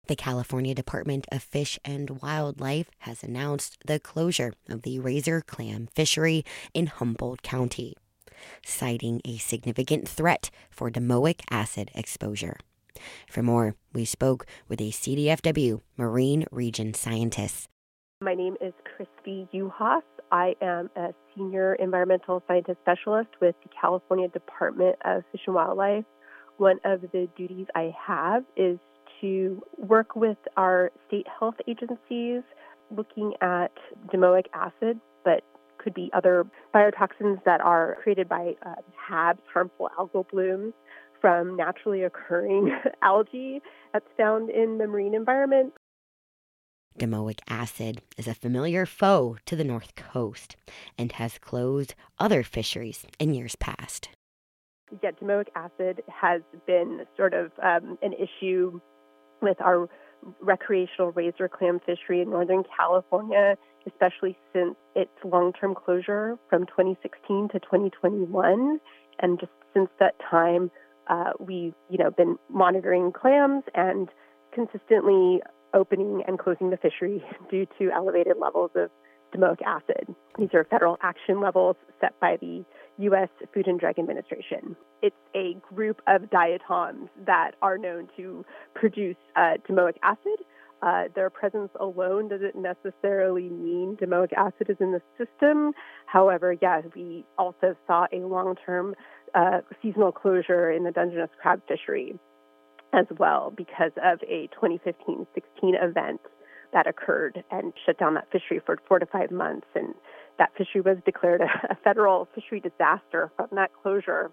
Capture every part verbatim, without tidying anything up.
The California Department of Fish and Wildlife has announced the closure of the razor clam fishery in Humboldt County, citing a significant threat for domoic acid exposure. For more, we spoke with a C D F W Marine Region scientist. My name is Christy Uhas. I am a senior environmental scientist specialist with the California Department of Fish and Wildlife. One of the duties I have is to work with our state health agencies looking at domoic acid, but could be other biotoxins that are created by uh, H A Bs, harmful algal blooms, from naturally occurring algae that's found in the marine environment. Domoic acid is a familiar foe to the North Coast and has closed other fisheries in years past. Yeah, domoic acid has been sort of um, an issue with our recreational razor clam fishery in Northern California, especially since its long-term closure from twenty sixteen to twenty twenty-one. And just since that time, uh, we've you know been monitoring clams and consistently opening and closing the fishery due to elevated levels of domoic acid. These are federal action levels set by the U S Food and Drug Administration. It's a group of diatoms that are known to produce uh, domoic acid. Uh, their presence alone doesn't necessarily mean domoic acid is in the system. However, yeah, we also saw a long-term uh, seasonal closure in the Dungeness crab fishery as well because of a twenty fifteen sixteen event that occurred and shut down that fishery for four to five months. And that fishery was declared a, a federal fishery disaster from that closure.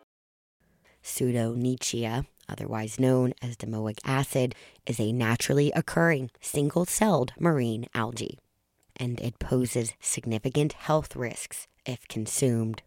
Pseudonychia, otherwise known as domoic acid, is a naturally occurring single-celled marine algae, and it poses significant health risks if consumed.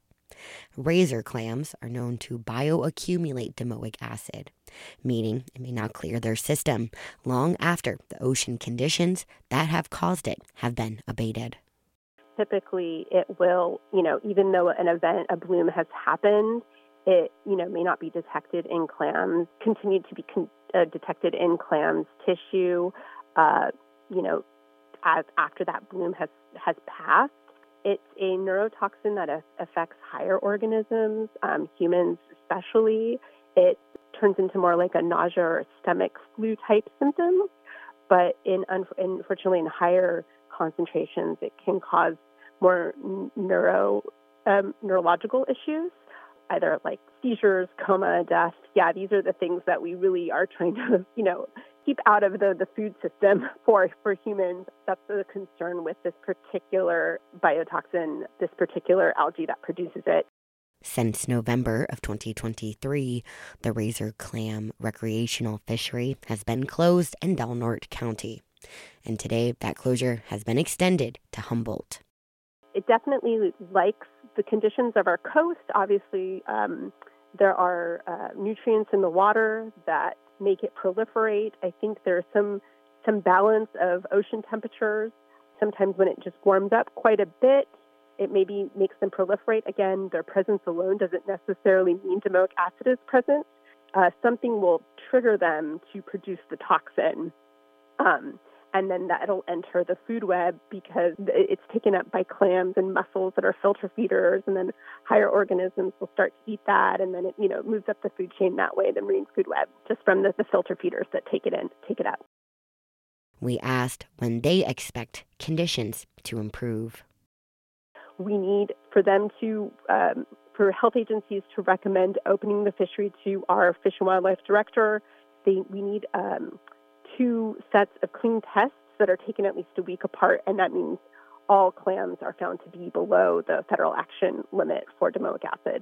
Razor clams are known to bioaccumulate domoic acid, meaning it may not clear their system long after the ocean conditions that have caused it have been abated. Typically, it will, you know, even though an event, a bloom has happened, it, you know, may not be detected in clams, continue to be con- uh, detected in clams tissue, uh, you know, as after that bloom has, has passed. It's a neurotoxin that a- affects higher organisms, um, humans especially. It turns into more like a nausea or stomach flu type symptoms, but in un- unfortunately in higher concentrations, it can cause more neuro um, neurological issues, either like seizures, coma, death. Yeah, these are the things that we really are trying to, you know, keep out of the, the food system for, for humans. That's the concern with this particular biotoxin, this particular algae that produces it. Since November of twenty twenty-three, the razor clam recreational fishery has been closed in Del Norte County, and today that closure has been extended to Humboldt. It definitely likes the conditions of our coast. Obviously, um, there are uh, nutrients in the water that make it proliferate. I think there's some some balance of ocean temperatures. Sometimes when it just warms up quite a bit, it maybe makes them proliferate. Again, their presence alone doesn't necessarily mean domoic acid is present. Uh, something will trigger them to produce the toxin. Um, and then that'll enter the food web because it's taken up by clams and mussels that are filter feeders, and then higher organisms will start to eat that, and then it, you know, moves up the food chain that way, the marine food web, just from the, the filter feeders that take it in, take it up. We asked when they expect conditions to improve. We need for them to, um, for health agencies to recommend opening the fishery to our Fish and Wildlife Director. They, we need um, two sets of clean tests that are taken at least a week apart, and that means all clams are found to be below the federal action limit for domoic acid.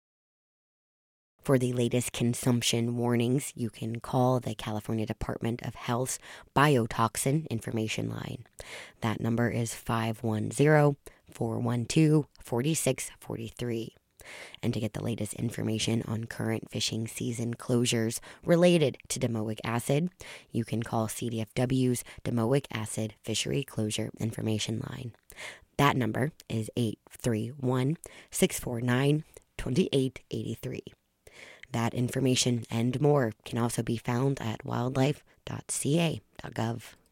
For the latest consumption warnings, you can call the California Department of Health's Biotoxin Information Line. That number is five one zero, four one two, four six four three. And to get the latest information on current fishing season closures related to domoic acid, you can call C D F W's Domoic Acid Fishery Closure Information Line. That number is eight three one, six four nine, two eight eight three. That information and more can also be found at wildlife dot c a dot gov.